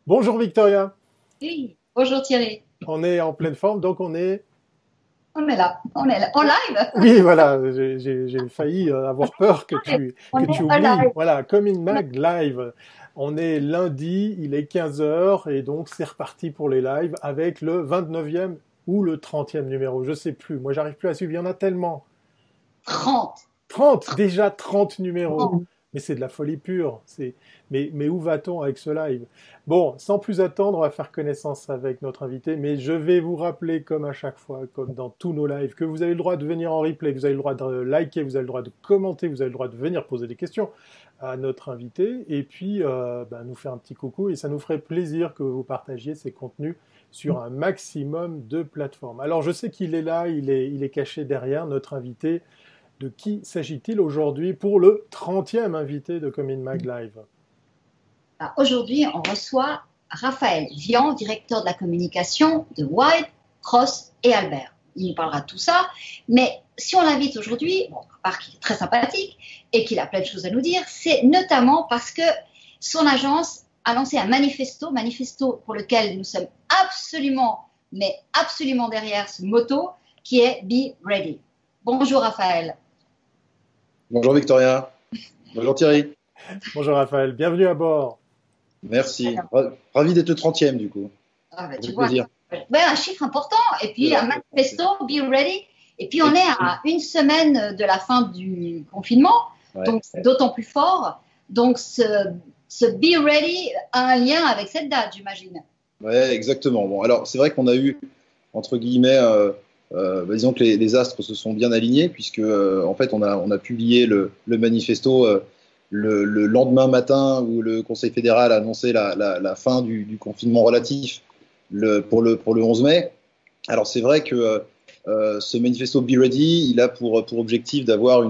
Bonjour Victoria, Oui, bonjour Thierry. on est en pleine forme, donc on est... On est là, en live. Oui, voilà, j'ai failli avoir peur On que est tu en oublies. live. Voilà, Coming On est- Mag Live. On est lundi, il est 15 heures et donc c'est reparti pour les lives avec le 29e ou le 30e numéro, je sais plus. Moi, j'arrive plus à suivre, il y en a tellement. 30. 30, déjà 30 numéros. 30. Mais c'est de la folie pure. Mais où va-t-on avec ce live? Bon, sans plus attendre, on va faire connaissance avec notre invité. Mais je vais vous rappeler, comme à chaque fois, comme dans tous nos lives, que vous avez le droit de venir en replay, que vous avez le droit de liker, vous avez le droit de commenter, vous avez le droit de venir poser des questions à notre invité. Et puis, nous faire un petit coucou. Et ça nous ferait plaisir que vous partagiez ces contenus sur un maximum de plateformes. Alors, je sais qu'il est là, il est caché derrière notre invité. De qui s'agit-il aujourd'hui pour le 30e invité de Coming Mag Live? Aujourd'hui, on reçoit Raphaël Vian, directeur de la communication de White, Cross et Albert. Il nous parlera de tout ça. Mais si on l'invite aujourd'hui, bon, à part qu'il est très sympathique et qu'il a plein de choses à nous dire, c'est notamment parce que son agence a lancé un manifesto pour lequel nous sommes absolument, mais absolument derrière ce motto qui est Be Ready. Bonjour Raphaël. Bonjour Victoria. Bonjour Thierry. Bonjour Raphaël, bienvenue à bord. Merci. Ravi d'être le 30e du coup. Tu Avec vois, plaisir. un chiffre important. Et puis, un manifesto, Be Ready. Et puis, on est à une semaine de la fin du confinement. Ouais. Donc, c'est d'autant plus fort. Donc, ce Be Ready a un lien avec cette date, j'imagine. Ouais, exactement. Bon, alors c'est vrai qu'on a eu, entre guillemets, disons que les astres se sont bien alignés, puisque en fait, on a publié le manifesto le lendemain matin où le Conseil fédéral a annoncé la fin du confinement relatif pour le 11 mai. Alors c'est vrai que ce manifesto Be Ready, il a pour objectif d'avoir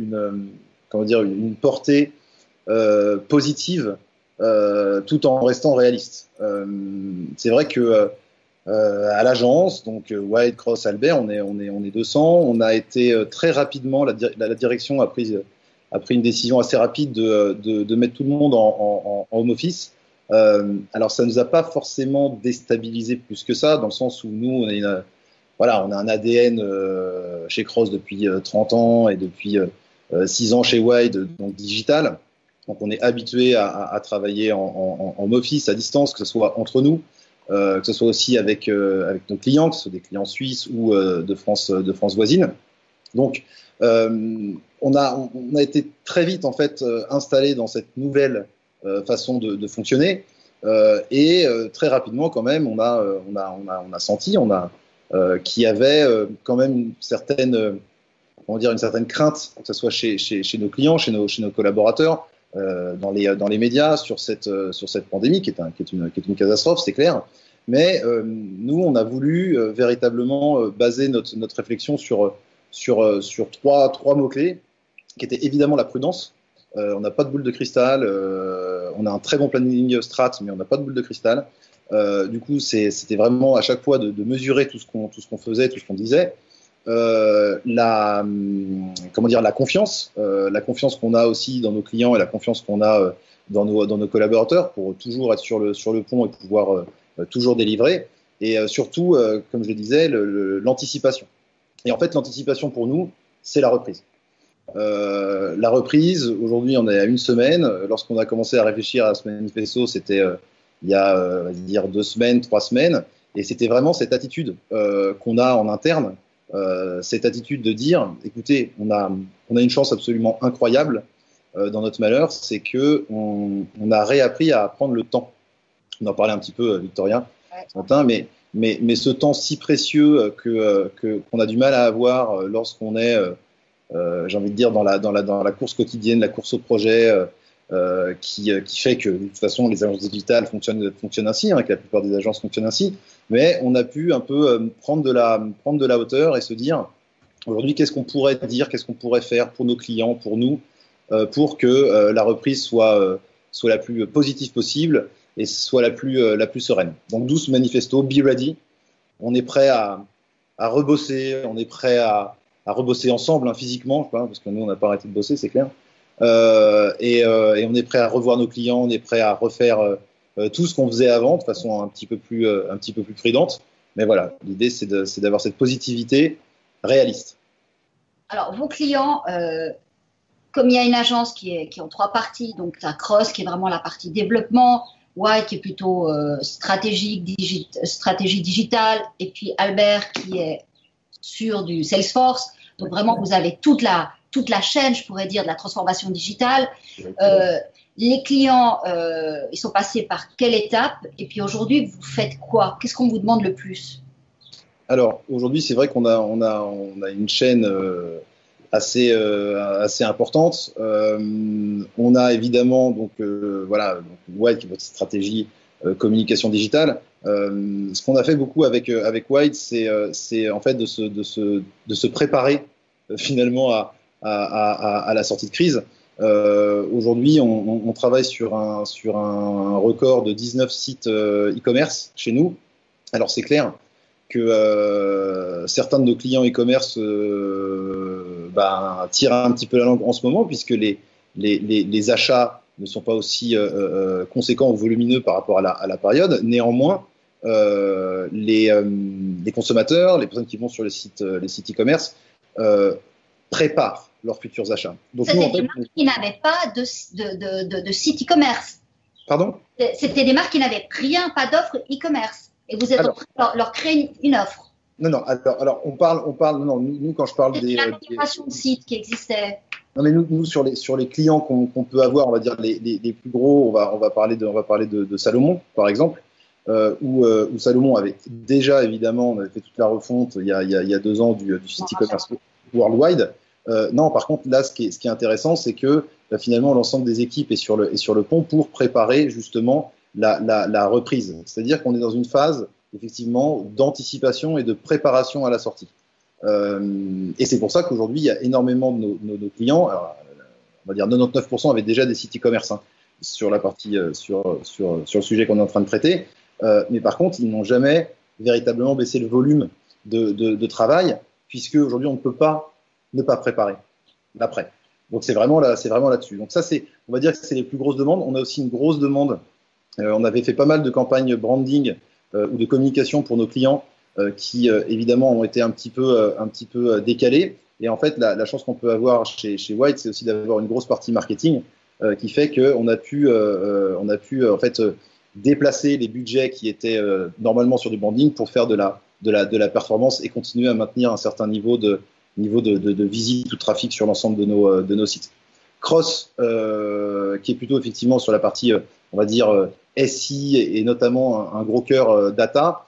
une portée positive tout en restant réaliste. C'est vrai que à l'agence, donc White, Cross, Albert, on est 200. On a été très rapidement, la direction a pris une décision assez rapide de mettre tout le monde en home office. Alors ça ne nous a pas forcément déstabilisé plus que ça, dans le sens où nous, on a un ADN chez Cross depuis 30 ans et depuis 6 ans chez Wide, donc digital. Donc on est habitué à travailler en home office, à distance, que ce soit entre nous, que ce soit aussi avec nos clients, que ce soit des clients suisses ou de France voisine. Donc on a été très vite en fait installé dans cette nouvelle façon de fonctionner et très rapidement quand même on a senti qu'il y avait quand même une certaine crainte, que ce soit chez nos clients, chez nos collaborateurs, dans les médias sur cette pandémie qui est une catastrophe, c'est clair. Mais nous, on a voulu véritablement baser notre réflexion sur trois mots-clés, qui étaient évidemment la prudence. On n'a pas de boule de cristal, on a un très bon planning strat, mais on n'a pas de boule de cristal. Du coup, c'était vraiment à chaque fois de mesurer tout ce qu'on faisait, tout ce qu'on disait. La confiance qu'on a aussi dans nos clients et la confiance qu'on a dans nos collaborateurs pour toujours être sur le pont et pouvoir toujours délivrer. Et surtout, comme je le disais, l'anticipation. Et en fait, l'anticipation pour nous, c'est la reprise. La reprise, aujourd'hui, on est à une semaine. Lorsqu'on a commencé à réfléchir à ce manifesto, c'était il y a, on va dire, 2 semaines, 3 semaines. Et c'était vraiment cette attitude qu'on a en interne, cette attitude de dire, écoutez, on a une chance absolument incroyable dans notre malheur, c'est qu'on a réappris à prendre le temps. On en parlait un petit peu, Victoria, ce matin, mais ce temps si précieux qu'on a du mal à avoir lorsqu'on est, j'ai envie de dire, dans la course quotidienne, la course au projet, qui fait que de toute façon les agences digitales fonctionnent ainsi, que la plupart des agences fonctionnent ainsi, mais on a pu un peu prendre de la hauteur et se dire aujourd'hui qu'est-ce qu'on pourrait dire, qu'est-ce qu'on pourrait faire pour nos clients, pour nous, pour que la reprise soit la plus positive possible et soit la plus sereine. Donc d'où ce manifesto Be Ready. On est prêt à rebosser, on est prêt à rebosser ensemble physiquement, parce que nous on n'a pas arrêté de bosser, c'est clair. Et on est prêt à revoir nos clients, on est prêt à refaire tout ce qu'on faisait avant de façon un petit peu plus prudente. Mais voilà, l'idée, c'est d'avoir cette positivité réaliste. Alors, vos clients, comme il y a une agence qui ont trois parties, donc tu as Cross qui est vraiment la partie développement, White qui est plutôt stratégie digitale, et puis Albert qui est sur du Salesforce. Donc vraiment, vous avez toute la chaîne, je pourrais dire, de la transformation digitale. Les clients, ils sont passés par quelle étape? Et puis aujourd'hui, vous faites quoi? Qu'est-ce qu'on vous demande le plus? Alors aujourd'hui, c'est vrai qu'on a une chaîne assez importante. On a évidemment voilà, White qui est votre stratégie communication digitale. Ce qu'on a fait beaucoup avec White, c'est en fait de se préparer finalement à la sortie de crise. Aujourd'hui, on travaille sur un record de 19 sites e-commerce chez nous. Alors c'est clair que certains de nos clients e-commerce tirent un petit peu la langue en ce moment, puisque les achats ne sont pas aussi conséquents ou volumineux par rapport à la période. Néanmoins, les consommateurs, les personnes qui vont sur les sites e-commerce, préparent leurs futurs achats. Donc, c'était des marques qui n'avaient pas de site e-commerce. Pardon? C'était des marques qui n'avaient rien, pas d'offre e-commerce. Et vous êtes en train de leur créer une offre. Non. Alors, on parle. Non, nous, quand je parle des l'intégration de sites qui existait. Non, mais nous sur les clients qu'on peut avoir, on va dire les plus gros, on va parler de Salomon, par exemple, où Salomon avait déjà, évidemment, on avait fait toute la refonte il y a 2 ans du site e-commerce worldwide. Non, par contre, là, ce qui est intéressant, c'est que finalement, l'ensemble des équipes est sur le pont pour préparer justement la reprise. C'est-à-dire qu'on est dans une phase, effectivement, d'anticipation et de préparation à la sortie. Et c'est pour ça qu'aujourd'hui, il y a énormément de nos clients, alors, on va dire 99% avaient déjà des sites e-commerce sur la partie, sur le sujet qu'on est en train de traiter. Mais par contre, ils n'ont jamais véritablement baissé le volume de travail, puisque aujourd'hui, on ne peut pas ne pas préparer l'après. Donc c'est vraiment là-dessus. Donc ça, on va dire que c'est les plus grosses demandes. On a aussi une grosse demande. On avait fait pas mal de campagnes branding ou de communication pour nos clients qui évidemment ont été un petit peu décalées. Et en fait, la chance qu'on peut avoir chez White, c'est aussi d'avoir une grosse partie marketing qui fait qu'on a pu en fait déplacer les budgets qui étaient normalement sur du branding pour faire de la performance et continuer à maintenir un certain niveau de visite ou de trafic sur l'ensemble de nos sites. Cross, qui est plutôt effectivement sur la partie, on va dire, SI et notamment un gros cœur data,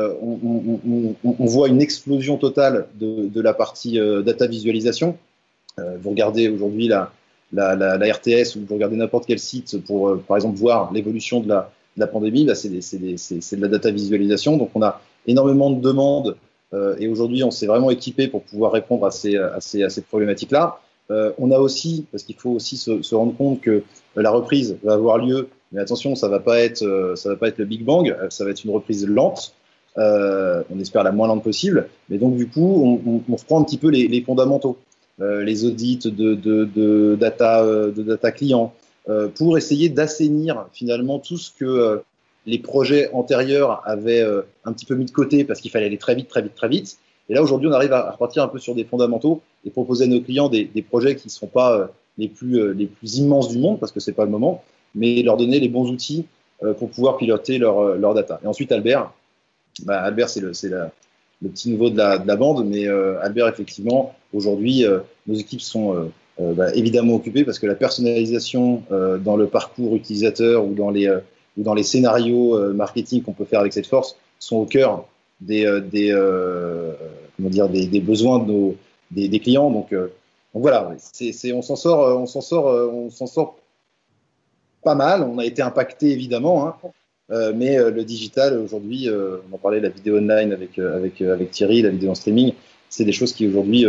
on voit une explosion totale de la partie data visualisation. Vous regardez aujourd'hui la RTS ou vous regardez n'importe quel site pour, par exemple, voir l'évolution de la pandémie, là, c'est de la data visualisation. Donc, on a énormément de demandes et aujourd'hui, on s'est vraiment équipé pour pouvoir répondre à ces problématiques-là. On a aussi, parce qu'il faut aussi se rendre compte que la reprise va avoir lieu, mais attention, ça va pas être le Big Bang, ça va être une reprise lente. On espère la moins lente possible, mais donc du coup, on reprend un petit peu les fondamentaux, les audits de data client, pour essayer d'assainir finalement tout ce que les projets antérieurs avaient un petit peu mis de côté parce qu'il fallait aller très vite. Et là, aujourd'hui, on arrive à repartir un peu sur des fondamentaux et proposer à nos clients des projets qui ne seront pas les plus immenses du monde, parce que ce n'est pas le moment, mais leur donner les bons outils pour pouvoir piloter leur data. Et ensuite, Albert, c'est le petit nouveau de la bande, mais Albert, effectivement, aujourd'hui, nos équipes sont évidemment occupées parce que la personnalisation dans le parcours utilisateur ou dans les scénarios marketing qu'on peut faire avec Salesforce sont au cœur des besoins des clients. Donc voilà, on s'en sort pas mal. On a été impacté évidemment, mais le digital aujourd'hui, on en parlait, la vidéo online avec Thierry, la vidéo en streaming, c'est des choses qui aujourd'hui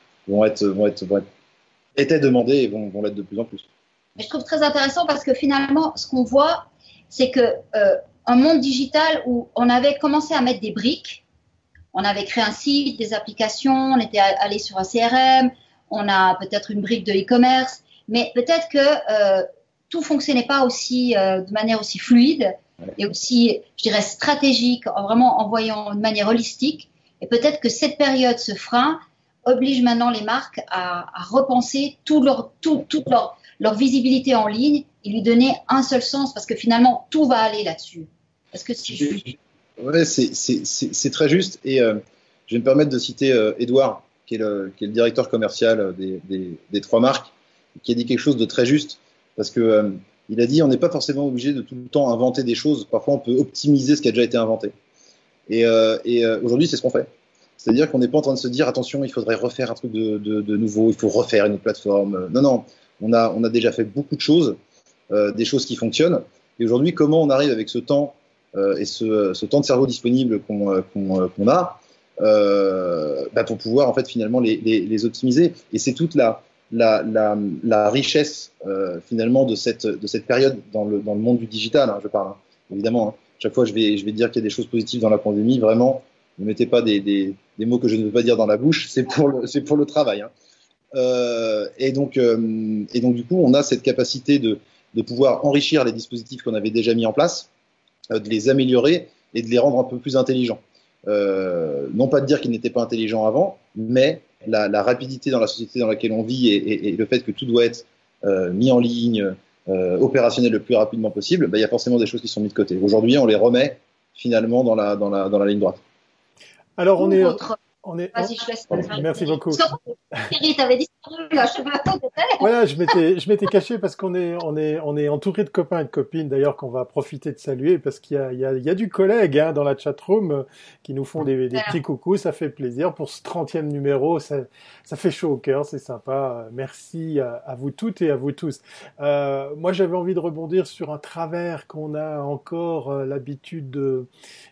étaient demandées et vont l'être de plus en plus. Mais je trouve très intéressant parce que finalement, ce qu'on voit, c'est que un monde digital où on avait commencé à mettre des briques, on avait créé un site, des applications, on était allé sur un CRM, on a peut-être une brique de e-commerce, mais peut-être que tout fonctionnait pas de manière aussi fluide. et aussi, je dirais, stratégique, vraiment en voyant de manière holistique. Et peut-être que cette période, ce frein, oblige maintenant les marques à repenser toute leur visibilité en ligne et lui donner un seul sens, parce que finalement, tout va aller là-dessus. Est-ce que c'est juste? Ouais, c'est très juste. Et je vais me permettre de citer Edouard, qui est le directeur commercial des trois marques, qui a dit quelque chose de très juste. Parce que il a dit, on n'est pas forcément obligé de tout le temps inventer des choses. Parfois, on peut optimiser ce qui a déjà été inventé. Et aujourd'hui, c'est ce qu'on fait. C'est-à-dire qu'on n'est pas en train de se dire, attention, il faudrait refaire un truc de nouveau, il faut refaire une plateforme. Non, non, on a déjà fait beaucoup de choses, des choses qui fonctionnent. Et aujourd'hui, comment on arrive avec ce temps et ce temps de cerveau disponible qu'on a pour pouvoir en fait finalement les optimiser. Et c'est toute la richesse finalement de cette période dans le monde du digital, hein, je parle, hein, évidemment. Hein. Chaque fois, je vais dire qu'il y a des choses positives dans la pandémie. Vraiment, ne mettez pas des mots que je ne veux pas dire dans la bouche. C'est pour le travail. Hein. Et donc du coup, on a cette capacité de pouvoir enrichir les dispositifs qu'on avait déjà mis en place, de les améliorer et de les rendre un peu plus intelligents. Non pas de dire qu'ils n'étaient pas intelligents avant, mais la rapidité dans la société dans laquelle on vit et le fait que tout doit être mis en ligne, opérationnel le plus rapidement possible, il y a forcément des choses qui sont mises de côté. Aujourd'hui, on les remet finalement dans la ligne droite. Alors, on est... Vas-y, je laisse. Merci beaucoup. Thierry, t'avais disparu, là, je sais pas où t'étais. Voilà, je m'étais caché parce qu'on est entouré de copains et de copines, d'ailleurs, qu'on va profiter de saluer parce qu'il y a du collègue, hein, dans la chatroom, qui nous font des petits coucous, ça fait plaisir. Pour ce 30e numéro, ça fait chaud au cœur, c'est sympa. Merci à vous toutes et à vous tous. Moi, j'avais envie de rebondir sur un travers qu'on a encore l'habitude de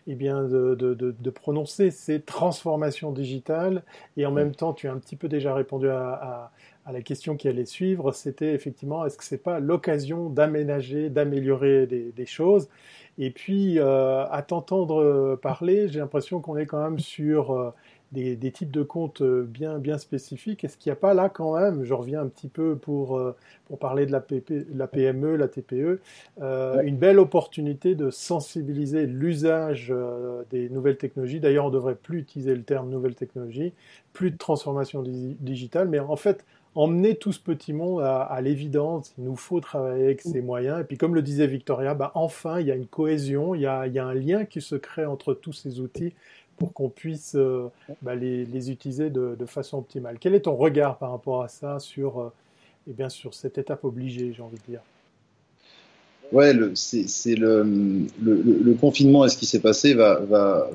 prononcer, c'est transformation digitale. Et en même temps, tu as un petit peu déjà répondu à la question qui allait suivre, c'était effectivement, est-ce que c'est pas l'occasion d'aménager, d'améliorer des choses? Et puis, à t'entendre parler, j'ai l'impression qu'on est quand même sur des types de comptes bien spécifiques. Est-ce qu'il n'y a pas là quand même, je reviens un petit peu pour parler de la PME, la TPE, une belle opportunité de sensibiliser l'usage des nouvelles technologies. D'ailleurs, on ne devrait plus utiliser le terme nouvelles technologies, plus de transformation digitale, mais en fait, emmener tout ce petit monde à l'évidence. Il nous faut travailler avec ces moyens. Et puis, comme le disait Victoria, enfin, il y a une cohésion, il y a un lien qui se crée entre tous ces outils pour qu'on puisse les utiliser de façon optimale. Quel est ton regard par rapport à ça sur cette étape obligée, j'ai envie de dire? Ouais, c'est le confinement et ce qui s'est passé va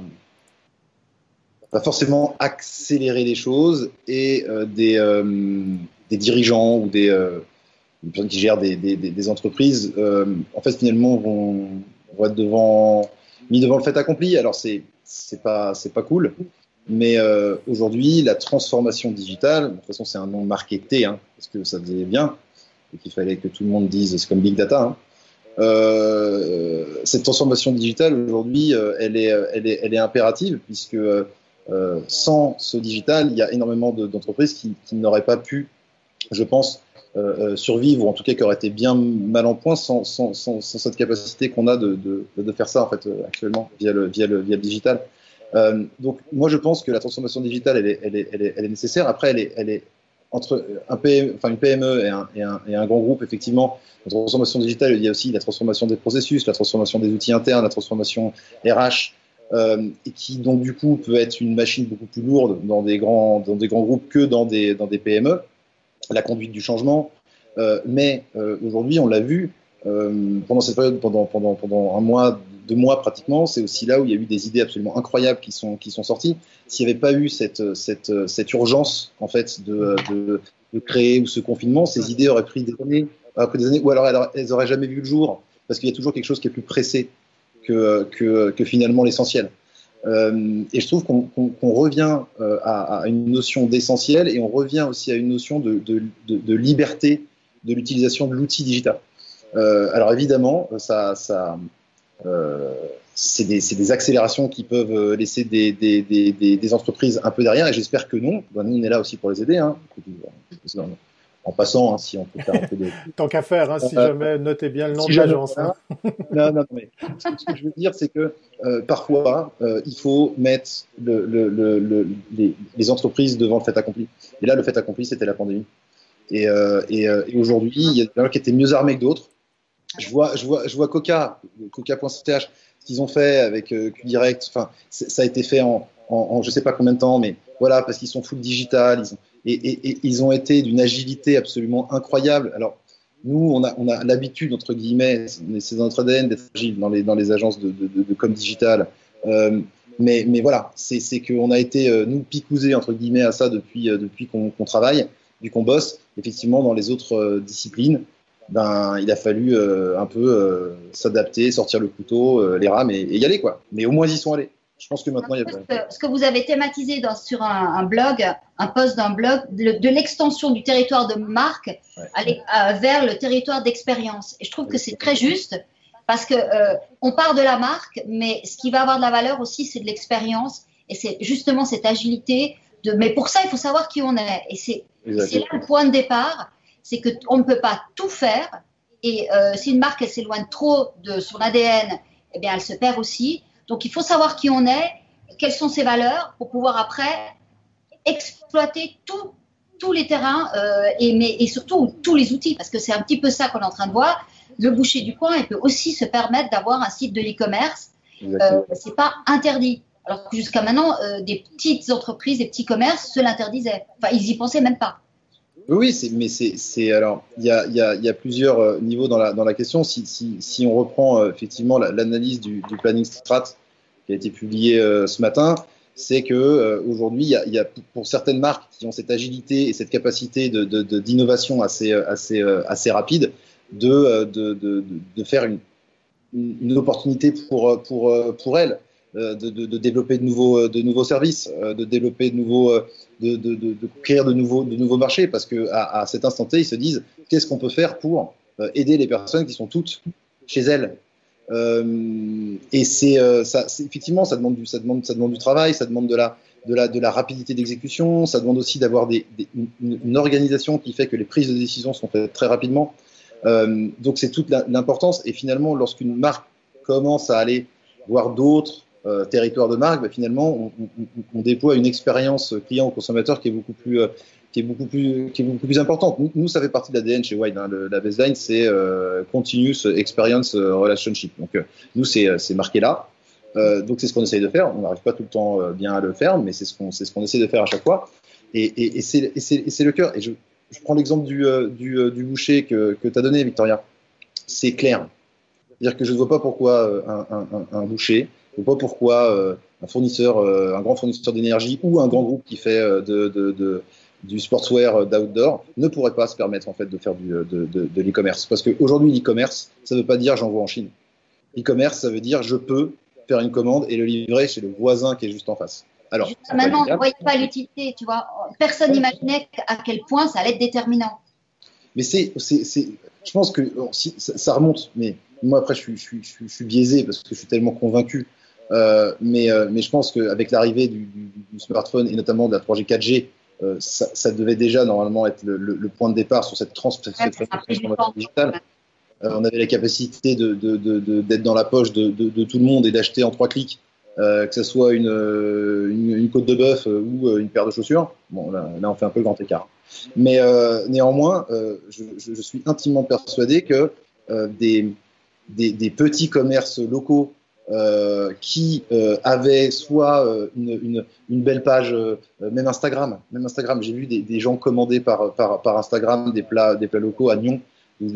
forcément accélérer les choses et des dirigeants ou des personnes qui gèrent des entreprises, en fait, finalement, vont être mis devant le fait accompli. Alors, c'est pas cool, mais aujourd'hui, la transformation digitale, de toute façon, c'est un nom marketé, hein, parce que ça faisait bien, et qu'il fallait que tout le monde dise, c'est comme Big Data, hein. Cette transformation digitale, aujourd'hui, elle est impérative, puisque sans ce digital, il y a énormément d'entreprises qui n'auraient pas pu, je pense, survivre, ou en tout cas qui auraient été bien mal en point sans cette capacité qu'on a de faire ça en fait actuellement via le digital. Donc moi je pense que la transformation digitale elle est nécessaire. Après elle est entre une PME et un grand groupe, effectivement. La transformation digitale, il y a aussi la transformation des processus, la transformation des outils internes, la transformation RH. Et qui donc du coup peut être une machine beaucoup plus lourde dans des grands groupes que dans des PME, la conduite du changement. Mais aujourd'hui, on l'a vu pendant cette période, pendant un mois, 2 mois pratiquement, c'est aussi là où il y a eu des idées absolument incroyables qui sont sorties. S'il n'y avait pas eu cette urgence en fait de créer ce confinement, ces idées auraient pris des années, ou alors elles auraient jamais vu le jour, parce qu'il y a toujours quelque chose qui est plus pressé que finalement l'essentiel. Et je trouve qu'on revient à une notion d'essentiel, et on revient aussi à une notion de liberté de l'utilisation de l'outil digital. Alors évidemment, c'est des accélérations qui peuvent laisser des entreprises un peu derrière, et j'espère que non. Nous, on est là aussi pour les aider, hein. en passant, hein, si on peut faire un peu de... Tant qu'à faire, hein, si jamais, notez bien le nom de l'agence. Hein. Non, mais ce que je veux dire, c'est que parfois, il faut mettre les entreprises devant le fait accompli. Et là, le fait accompli, c'était la pandémie. Et aujourd'hui, il y a des gens qui étaient mieux armés que d'autres. Je vois Coca.ch, ce qu'ils ont fait avec QDirect. Enfin, ça a été fait en je sais pas combien de temps, mais voilà, parce qu'ils sont full digital. Ils ont été d'une agilité absolument incroyable. Alors, nous, on a l'habitude, entre guillemets, c'est dans notre ADN d'être agile dans les agences de com digital. Mais voilà, c'est qu'on a été, nous, picousés, entre guillemets, à ça depuis qu'on travaille, depuis qu'on bosse. Effectivement, dans les autres disciplines, il a fallu un peu s'adapter, sortir le couteau, les rames et y aller, quoi. Mais au moins, ils y sont allés. Je pense que maintenant, il y a... Ce que vous avez thématisé sur un blog, un post d'un blog, de l'extension du territoire de marque vers le territoire d'expérience. Et je trouve que c'est très juste parce que on part de la marque, mais ce qui va avoir de la valeur aussi, c'est de l'expérience et c'est justement cette agilité. Mais pour ça, il faut savoir qui on est. Et c'est là le point de départ, c'est qu'on ne peut pas tout faire. Et si une marque elle s'éloigne trop de son ADN, eh bien, elle se perd aussi. Donc, il faut savoir qui on est, quelles sont ses valeurs pour pouvoir après exploiter tous les terrains et surtout tous les outils, parce que c'est un petit peu ça qu'on est en train de voir. Le boucher du coin, il peut aussi se permettre d'avoir un site de e-commerce. C'est pas interdit. Alors que jusqu'à maintenant, des petites entreprises, des petits commerces se l'interdisaient. Enfin, ils y pensaient même pas. Oui, alors il y a plusieurs niveaux dans la question. Si on reprend effectivement l'analyse du planning strat qui a été publié ce matin, c'est que aujourd'hui il y a pour certaines marques qui ont cette agilité et cette capacité d'innovation assez rapide de faire une opportunité pour elles. De développer de nouveaux services, de développer de créer de nouveaux marchés, parce que à cet instant T, ils se disent qu'est-ce qu'on peut faire pour aider les personnes qui sont toutes chez elles. Et effectivement, ça demande du travail, ça demande de la rapidité d'exécution, ça demande aussi d'avoir une organisation qui fait que les prises de décision sont faites très rapidement. Donc c'est toute l'importance. Et finalement, lorsqu'une marque commence à aller voir d'autres territoire de marque, finalement, on déploie une expérience client ou consommateur qui est beaucoup plus importante. Nous, ça fait partie de l'ADN chez Wide. Hein. La baseline, c'est Continuous Experience Relationship. Donc, nous, c'est marqué là. Donc, c'est ce qu'on essaye de faire. On n'arrive pas tout le temps bien à le faire, mais c'est ce qu'on essaie de faire à chaque fois. Et c'est le cœur. Et je prends l'exemple du boucher que tu as donné, Victoria. C'est clair. C'est-à-dire que je ne vois pas pourquoi un boucher, je ne vois pas pourquoi un grand fournisseur d'énergie ou un grand groupe qui fait du sportswear d'outdoor ne pourrait pas se permettre en fait de faire de l'e-commerce. Parce qu'aujourd'hui, l'e-commerce, ça ne veut pas dire j'envoie en Chine. L'e-commerce, ça veut dire je peux faire une commande et le livrer chez le voisin qui est juste en face. Alors, maintenant, on ne voyait pas l'utilité, tu vois. Personne n'imaginait à quel point ça allait être déterminant. Mais je pense que ça remonte, mais moi après je suis biaisé parce que je suis tellement convaincu. Mais je pense qu'avec l'arrivée du smartphone et notamment de la 3G 4G, ça devait déjà normalement être le point de départ sur cette transformation digitale. On avait la capacité d'être dans la poche de tout le monde et d'acheter en 3 clics, que ce soit une côte de bœuf ou une paire de chaussures. Bon, là on fait un peu le grand écart. Mais néanmoins, je suis intimement persuadé que des petits commerces locaux qui avaient soit une belle page, même Instagram. J'ai vu des gens commander par Instagram des plats locaux à Nyon, d'où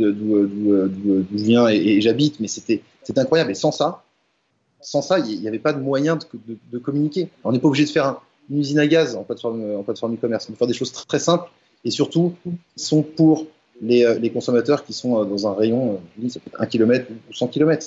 je viens et j'habite, mais c'était incroyable. Et sans ça, il n'y avait pas de moyen de communiquer. On n'est pas obligé de faire une usine à gaz en plateforme e-commerce. On peut faire des choses très simples et surtout qui sont pour les consommateurs qui sont dans un rayon, ça peut être 1 km ou 100 km.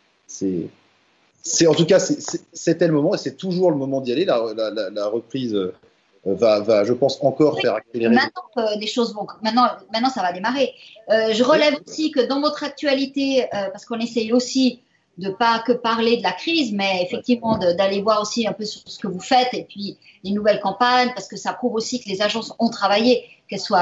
En tout cas, c'était le moment et c'est toujours le moment d'y aller. La reprise va, je pense, encore faire accélérer. Maintenant, des choses vont. Maintenant, ça va démarrer. Je relève aussi que dans votre actualité, parce qu'on essaye aussi de pas que parler de la crise, mais effectivement d'aller voir aussi un peu sur ce que vous faites et puis les nouvelles campagnes, parce que ça prouve aussi que les agences ont travaillé, qu'elles soient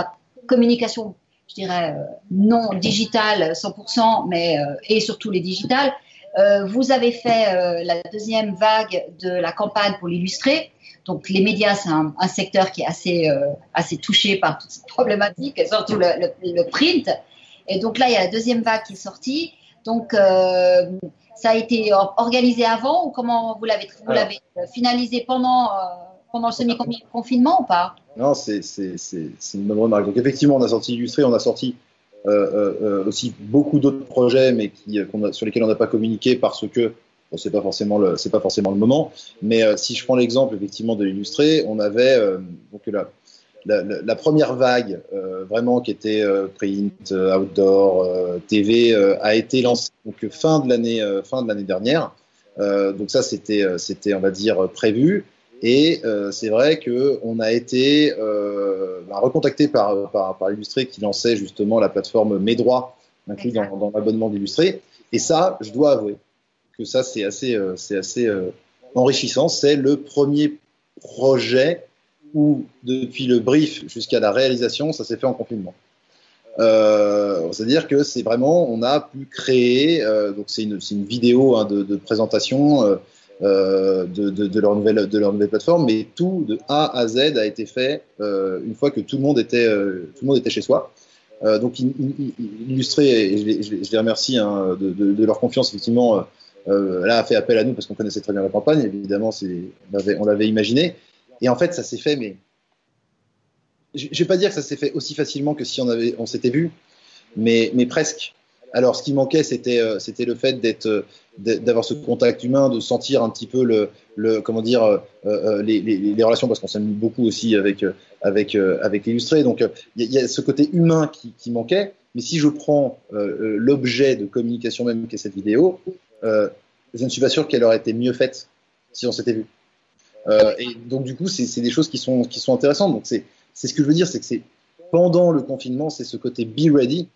communication, je dirais, non digitale 100%, mais et surtout les digitales. Vous avez fait la deuxième vague de la campagne pour l'illustrer. Donc, les médias, c'est un secteur qui est assez touché par toute cette problématique, et surtout le print. Et donc là, il y a la deuxième vague qui est sortie. Donc, ça a été organisé avant ou comment vous l'avez finalisé pendant le semi-confinement ou pas? Non, c'est une bonne remarque. Donc, effectivement, on a sorti Illustré, on a sorti aussi beaucoup d'autres projets, mais sur lesquels on n'a pas communiqué parce que bon, c'est pas forcément le moment. Mais si je prends l'exemple effectivement de l'Illustré, on avait donc la première vague vraiment qui était print, outdoor, TV a été lancée donc fin de l'année dernière. Donc ça c'était on va dire prévu. Et c'est vrai qu'on a été recontacté par Illustré qui lançait justement la plateforme Mes Droits, inclus dans l'abonnement d'Illustré. Et ça, je dois avouer que ça, c'est assez enrichissant. C'est le premier projet où, depuis le brief jusqu'à la réalisation, ça s'est fait en confinement. C'est-à-dire que c'est vraiment, on a pu créer, donc c'est une vidéo de présentation de leur nouvelle plateforme, mais tout de A à Z a été fait une fois que tout le monde était chez soi. Donc Illustré, et je les remercie de leur confiance, effectivement, là a fait appel à nous parce qu'on connaissait très bien la campagne, évidemment, on l'avait imaginé, et en fait ça s'est fait, mais je ne vais pas dire que ça s'est fait aussi facilement que si on s'était vu, mais presque. Alors, ce qui manquait, c'était le fait d'avoir ce contact humain, de sentir un petit peu les relations, parce qu'on s'amuse beaucoup aussi avec l'illustré. Donc, il y a ce côté humain qui manquait. Mais si je prends l'objet de communication même qu'est cette vidéo, je ne suis pas sûr qu'elle aurait été mieux faite si on s'était vu. Et donc, du coup, c'est des choses qui sont intéressantes. Donc, c'est ce que je veux dire, c'est que c'est pendant le confinement, c'est ce côté be ready.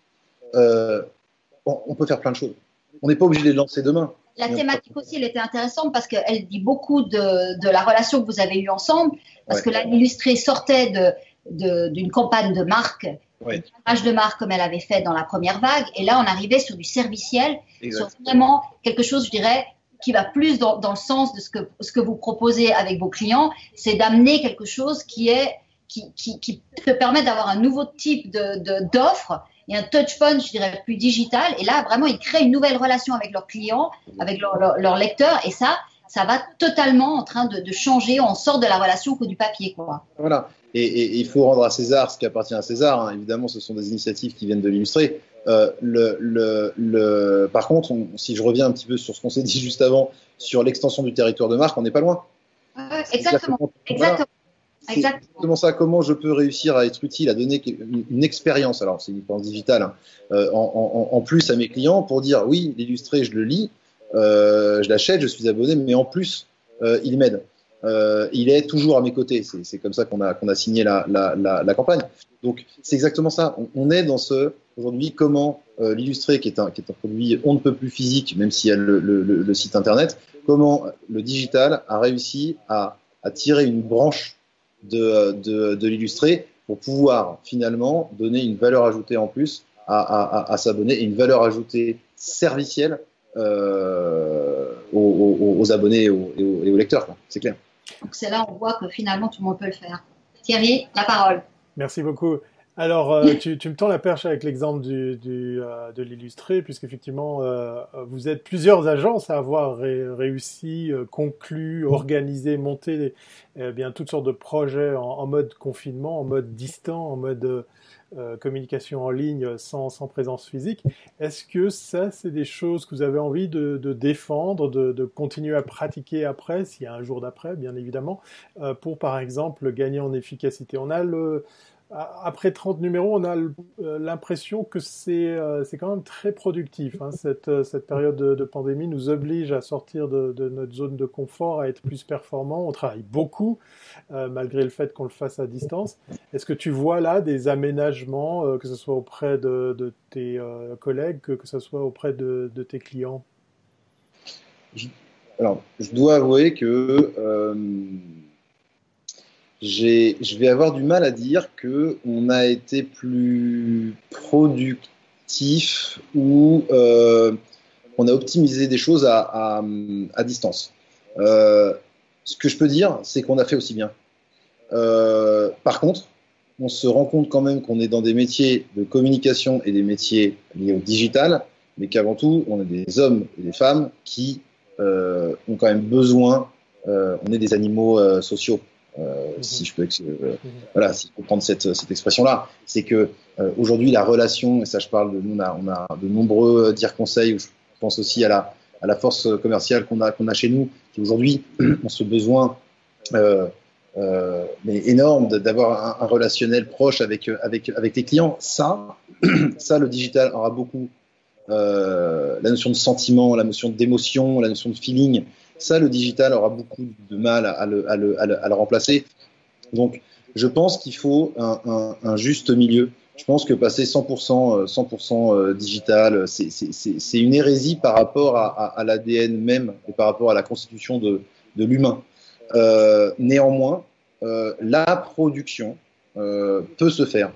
On peut faire plein de choses. On n'est pas obligé de les lancer demain. La thématique aussi, elle était intéressante parce qu'elle dit beaucoup de la relation que vous avez eue ensemble. Parce que là, l'illustré sortait d'une campagne de marque, une image de marque comme elle avait fait dans la première vague. Et là, on arrivait sur du serviciel, sur vraiment quelque chose, je dirais, qui va plus dans le sens de ce que vous proposez avec vos clients. C'est d'amener quelque chose qui te permet d'avoir un nouveau type d'offre et un touch point, je dirais, plus digital. Et là, vraiment, ils créent une nouvelle relation avec leurs clients, avec leurs lecteurs. Et ça va totalement en train de changer. On sort de la relation que du papier, quoi. Voilà. Et il faut rendre à César ce qui appartient à César. Hein. Évidemment, ce sont des initiatives qui viennent de l'illustrer. Par contre, si je reviens un petit peu sur ce qu'on s'est dit juste avant, sur l'extension du territoire de marque, on n'est pas loin. Exactement. C'est exactement ça. Comment je peux réussir à être utile, à donner une expérience, alors c'est une expérience digitale, hein, en plus à mes clients pour dire oui, l'illustré, je le lis, je l'achète, je suis abonné, mais en plus, il m'aide. Il est toujours à mes côtés. C'est comme ça qu'on a signé la campagne. Donc c'est exactement ça. On est dans aujourd'hui comment l'illustré, qui est un produit on ne peut plus physique, même s'il y a le site internet, comment le digital a réussi à tirer une branche de l'illustré pour pouvoir finalement donner une valeur ajoutée en plus à s'abonner et une valeur ajoutée servicielle aux abonnés et aux lecteurs. C'est clair. Donc c'est là on voit que finalement tout le monde peut le faire. Thierry, la parole. Merci beaucoup. Alors, tu me tends la perche avec l'exemple de l'illustré, puisqu'effectivement, vous êtes plusieurs agences à avoir réussi, conclu, organisé, monté bien toutes sortes de projets en mode confinement, en mode distant, en mode communication en ligne sans présence physique. Est-ce que ça, c'est des choses que vous avez envie de défendre, de continuer à pratiquer après, s'il y a un jour d'après, bien évidemment, pour par exemple gagner en efficacité? Après 30 numéros, on a l'impression que c'est quand même très productif. Hein. Cette période de pandémie nous oblige à sortir de notre zone de confort, à être plus performant. On travaille beaucoup, malgré le fait qu'on le fasse à distance. Est-ce que tu vois là des aménagements, que ce soit auprès de tes collègues, que ce soit auprès de tes clients? Alors, je dois avouer que je vais avoir du mal à dire qu'on a été plus productif ou on a optimisé des choses à distance. Ce que je peux dire, c'est qu'on a fait aussi bien. Par contre, on se rend compte quand même qu'on est dans des métiers de communication et des métiers liés au digital, mais qu'avant tout, on est des hommes et des femmes qui ont quand même besoin, on est des animaux sociaux. Si je peux, voilà, si je peux prendre cette expression-là, c'est que aujourd'hui la relation, et ça je parle de nous, on a de nombreux dire conseils, où je pense aussi à la force commerciale qu'on a chez nous, qui aujourd'hui ont ce besoin mais énorme d'avoir un relationnel proche avec les clients. Ça, le digital aura beaucoup. La notion de sentiment, la notion d'émotion, la notion de feeling, ça, le digital aura beaucoup de mal à le remplacer. Donc, je pense qu'il faut un juste milieu. Je pense que passer 100% digital, c'est une hérésie par rapport à l'ADN même et par rapport à la constitution de l'humain. Néanmoins, la production peut se faire.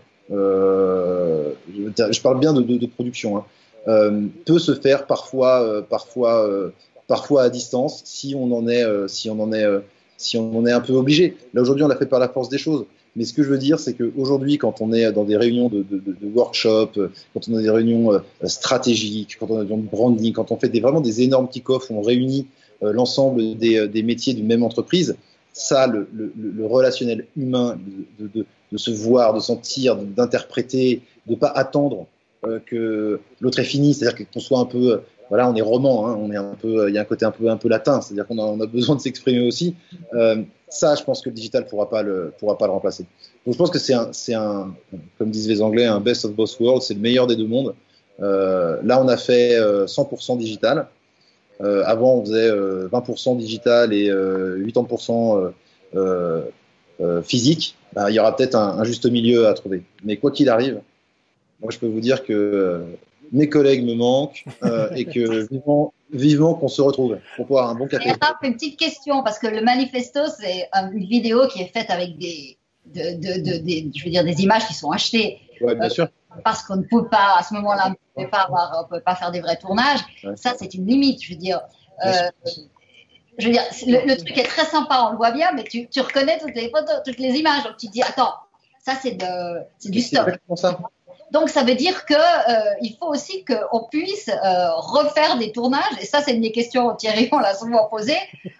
Je parle bien de production, hein. Peut se faire parfois à distance si on en est un peu obligé. Là aujourd'hui, on l'a fait par la force des choses. Mais ce que je veux dire, c'est qu'aujourd'hui, quand on est dans des réunions de workshop, quand on a des réunions stratégiques, quand on a des réunions de branding, quand on fait vraiment des énormes kick-offs où on réunit l'ensemble des métiers d'une même entreprise, ça, le relationnel humain, de se voir, de sentir, d'interpréter, de pas attendre que l'autre est fini, c'est-à-dire qu'on soit un peu, voilà, on est roman, hein, on est un peu, il y a un côté un peu latin, c'est-à-dire qu'on a besoin de s'exprimer aussi. Ça, je pense que le digital pourra pas le remplacer. Donc je pense que c'est un, comme disent les Anglais, un best of both worlds, c'est le meilleur des deux mondes. Là, on a fait 100% digital. Avant, on faisait 20% digital et 80% physique. Ben, il y aura peut-être un juste milieu à trouver. Mais quoi qu'il arrive, moi, je peux vous dire que mes collègues me manquent et que vivement qu'on se retrouve pour boire un bon café. Et Raph, une petite question, parce que le manifesto, c'est une vidéo qui est faite avec je veux dire, des images qui sont achetées. Ouais, bien sûr. Parce qu'on ne peut pas, à ce moment-là, on ne peut pas faire des vrais tournages. Ouais. Ça, c'est une limite. Je veux dire, le truc est très sympa, on le voit bien, mais tu reconnais toutes les photos, toutes les images. Donc, tu te dis, attends, ça, c'est du stock. Ça. Donc, ça veut dire que il faut aussi qu'on puisse refaire des tournages. Et ça, c'est une des questions, Thierry, on l'a souvent posée.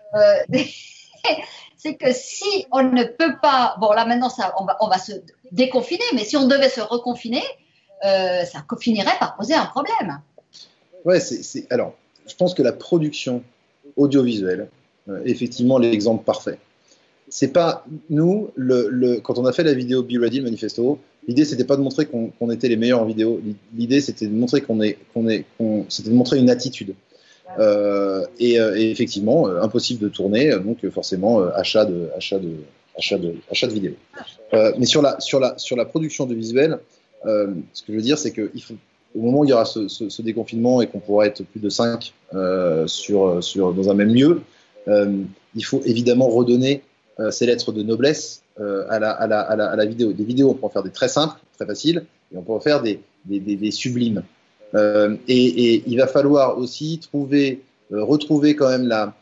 C'est que si on ne peut pas, bon là maintenant on va se déconfiner, mais si on devait se reconfiner, ça finirait par poser un problème. Ouais, alors, je pense que la production audiovisuelle, effectivement, l'exemple parfait. C'est pas nous, quand on a fait la vidéo Be Ready, le manifesto, l'idée c'était pas de montrer qu'on était les meilleurs en vidéo. L'idée c'était de montrer c'était de montrer une attitude. Et effectivement, impossible de tourner, donc forcément achat de vidéo. Mais sur la production de visuel, ce que je veux dire, c'est que au moment où il y aura ce déconfinement et qu'on pourra être plus de 5 dans un même lieu, il faut évidemment redonner ces lettres de noblesse à la vidéo. Des vidéos, on peut en faire des très simples, très faciles, et on peut en faire des sublimes. Et il va falloir aussi retrouver quand même la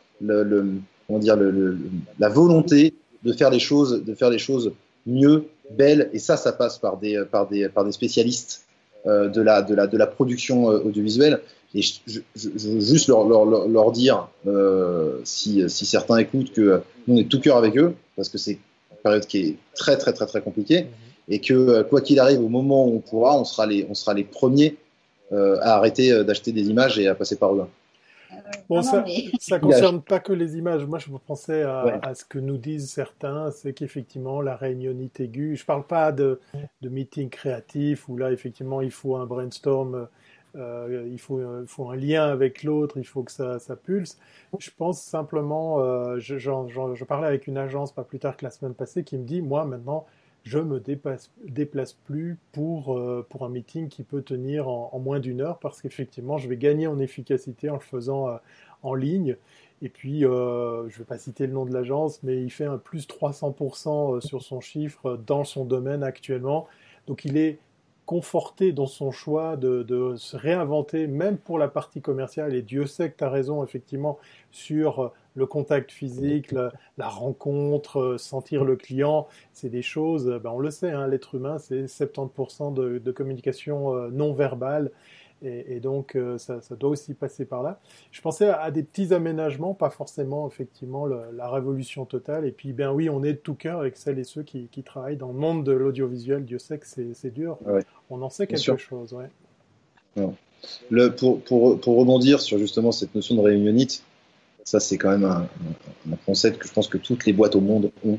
volonté de faire les choses mieux, belles, et ça passe par des spécialistes de la production audiovisuelle. Et je veux juste leur dire, si certains écoutent, que nous on est de tout cœur avec eux, parce que c'est une période qui est très très très très compliquée, et que quoi qu'il arrive, au moment où on sera les premiers à arrêter d'acheter des images et à passer par eux. Bon, ça ne concerne pas que les images. Moi, je pensais à ce que nous disent certains, c'est qu'effectivement, la réunionnite aiguë, je ne parle pas de meeting créatif où là, effectivement, il faut un brainstorm, il faut un lien avec l'autre, il faut que ça pulse. Je pense simplement, je parlais avec une agence pas plus tard que la semaine passée qui me dit, moi, maintenant, je me déplace plus pour un meeting qui peut tenir en moins d'une heure parce qu'effectivement, je vais gagner en efficacité en le faisant en ligne. Et puis, je ne vais pas citer le nom de l'agence, mais il fait un plus 300% sur son chiffre dans son domaine actuellement. Donc, il est conforté dans son choix de se réinventer, même pour la partie commerciale. Et Dieu sait que tu as raison, effectivement, sur le contact physique, la rencontre, sentir le client. C'est des choses, on le sait, hein, l'être humain, c'est 70% de communication non verbale. Et donc, ça doit aussi passer par là. Je pensais à des petits aménagements, pas forcément, effectivement, la révolution totale. Et puis, ben oui, on est de tout cœur avec celles et ceux qui travaillent dans le monde de l'audiovisuel. Dieu sait que c'est dur. Ouais, On en sait bien quelque sûr. chose, ouais. Non. Pour rebondir sur justement cette notion de réunionite, ça c'est quand même un concept que je pense que toutes les boîtes au monde ont.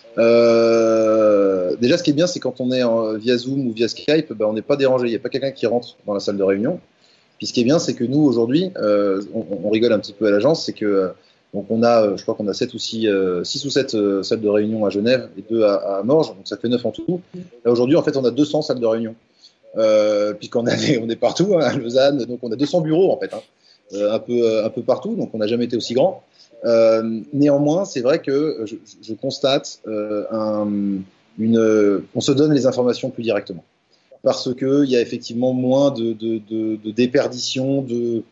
Déjà, ce qui est bien, c'est quand on est via Zoom ou via Skype, on n'est pas dérangé. Il n'y a pas quelqu'un qui rentre dans la salle de réunion. Puis ce qui est bien, c'est que nous, aujourd'hui, on rigole un petit peu à l'agence, c'est que donc on a, je crois qu'on a 6 ou 7 salles de réunion à Genève et 2 à Morges, donc ça fait 9 en tout. Là, aujourd'hui, en fait, on a 200 salles de réunion. Puisqu'on on est partout, hein, à Lausanne, donc on a 200 bureaux, en fait, hein, un peu partout, donc on n'a jamais été aussi grand. Néanmoins, c'est vrai que je constate on se donne les informations plus directement parce que il y a effectivement moins de déperdition, de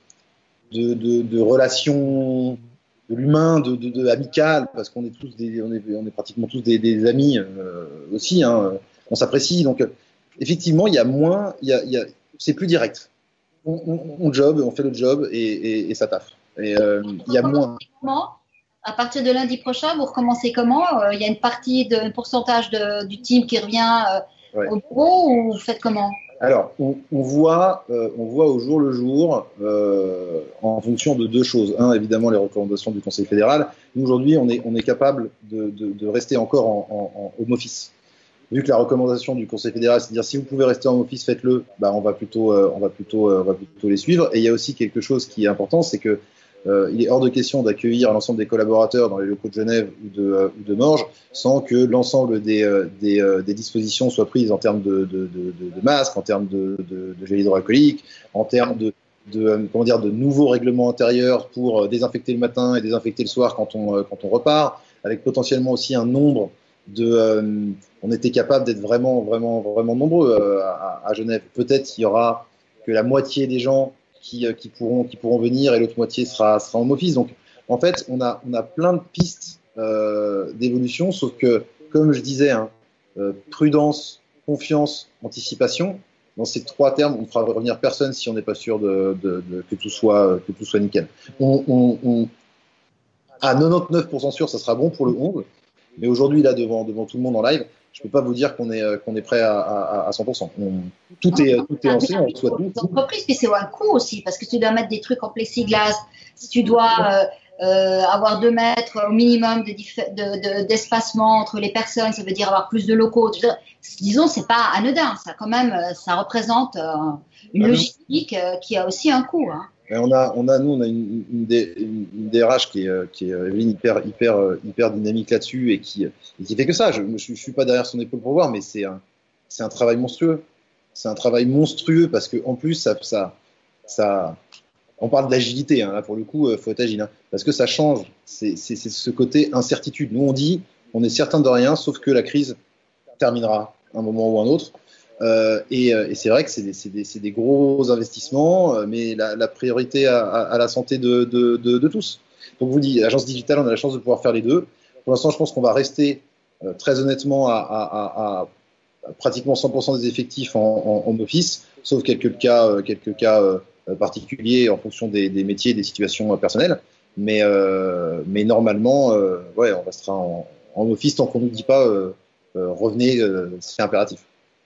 relations, de l'humain, amical, parce qu'on est tous on est pratiquement tous des amis aussi, hein, on s'apprécie, donc effectivement il y a moins, c'est plus direct. On job, on fait le job et ça taffe. Et il y a moins. Comment à partir de lundi prochain, vous recommencez comment? Il y a une partie, un pourcentage du team qui revient Ouais. au bureau ou vous faites comment? Alors, on voit au jour le jour en fonction de 2 choses. Un, évidemment, les recommandations du Conseil fédéral. Nous, aujourd'hui, on est capable de rester encore en home office. Vu que la recommandation du Conseil fédéral, c'est de dire si vous pouvez rester en home office, faites-le. On va plutôt les suivre. Et il y a aussi quelque chose qui est important, c'est que il est hors de question d'accueillir l'ensemble des collaborateurs dans les locaux de Genève ou de Morges sans que l'ensemble des dispositions soient prises en termes de masques, en termes de gel hydroalcoolique, en termes de nouveaux règlements intérieurs pour désinfecter le matin et désinfecter le soir quand on repart, avec potentiellement aussi un nombre on était capable d'être vraiment nombreux à Genève. Peut-être qu'il y aura que la moitié des gens qui pourront venir et l'autre moitié sera en home office. Donc, en fait, on a plein de pistes d'évolution, sauf que, comme je disais, hein, prudence, confiance, anticipation, dans ces 3 termes, on ne fera revenir personne si on n'est pas sûr que tout soit nickel. À 99% sûr, ça sera bon pour le 11, mais aujourd'hui, là, devant tout le monde en live, je ne peux pas vous dire qu'on est prêt à 100%. Tout est lancé, on reçoit tout. Entreprise, puis c'est un coût aussi, parce que tu dois mettre des trucs en plexiglas, si tu dois avoir 2 mètres au minimum d'espacement entre les personnes, ça veut dire avoir plus de locaux. Disons, c'est pas anodin, ça quand même, ça représente une logistique qui a aussi un coût. Hein. Et on a une DRH qui est Evelyne hyper dynamique là-dessus et qui fait que ça. Je suis pas derrière son épaule pour voir, mais c'est un travail monstrueux. C'est un travail monstrueux parce que en plus ça on parle d'agilité, hein, là pour le coup, faut être agile, hein, parce que ça change. C'est ce côté incertitude. Nous on dit, on est certain de rien, sauf que la crise terminera à un moment ou un autre. Et c'est vrai que c'est des gros investissements, mais la priorité à la santé de tous. Donc, vous dites, l'agence digitale, on a la chance de pouvoir faire les deux. Pour l'instant, je pense qu'on va rester très honnêtement à pratiquement 100% des effectifs en home office, sauf quelques cas particuliers en fonction des métiers et des situations personnelles. Mais normalement, ouais, on restera en home office tant qu'on ne nous dit pas revenez, c'est impératif.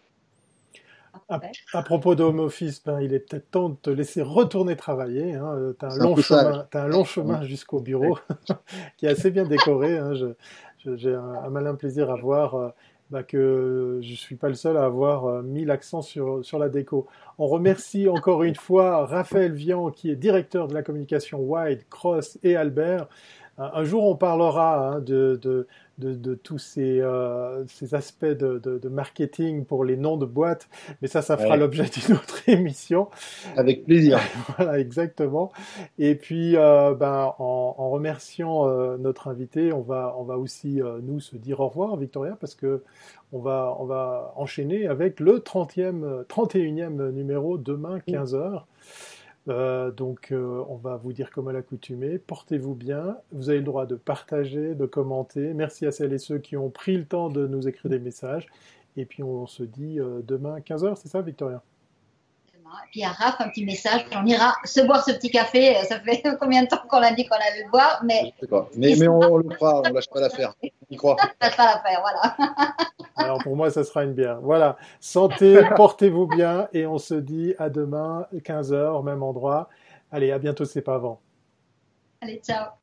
À propos de home office, il est peut-être temps de te laisser retourner travailler. Hein. Tu as un long chemin jusqu'au bureau qui est assez bien décoré. Hein. J'ai un malin plaisir à voir que je ne suis pas le seul à avoir mis l'accent sur la déco. On remercie encore une fois Raphaël Vian, qui est directeur de la communication White, Cross et Albert. Un jour, on parlera de tous ces aspects de marketing pour les noms de boîtes, mais ça fera Ouais, l'objet d'une autre émission. avec plaisir. Voilà, exactement. Et puis, en remerciant notre invité, on va aussi nous se dire au revoir, Victoria, parce que on va enchaîner avec le 31e numéro demain 15 heures. On va vous dire comme à l'accoutumée, portez-vous bien. Vous avez le droit de partager, de commenter. Merci à celles et ceux qui ont pris le temps de nous écrire des messages. Et puis, on se dit demain 15 heures, c'est ça, Victoria? Et puis à Raph, un petit message, on ira se boire ce petit café. Ça fait combien de temps qu'on a dit qu'on allait le boire, Je mais sais pas. Mais on le fera, on lâche pas l'affaire. On y croit. ça sera l'affaire, voilà. Alors pour moi, ça sera une bière. Voilà. Santé, portez-vous bien et on se dit à demain, 15 heures, au même endroit. Allez, à bientôt, c'est pas avant. Allez, ciao.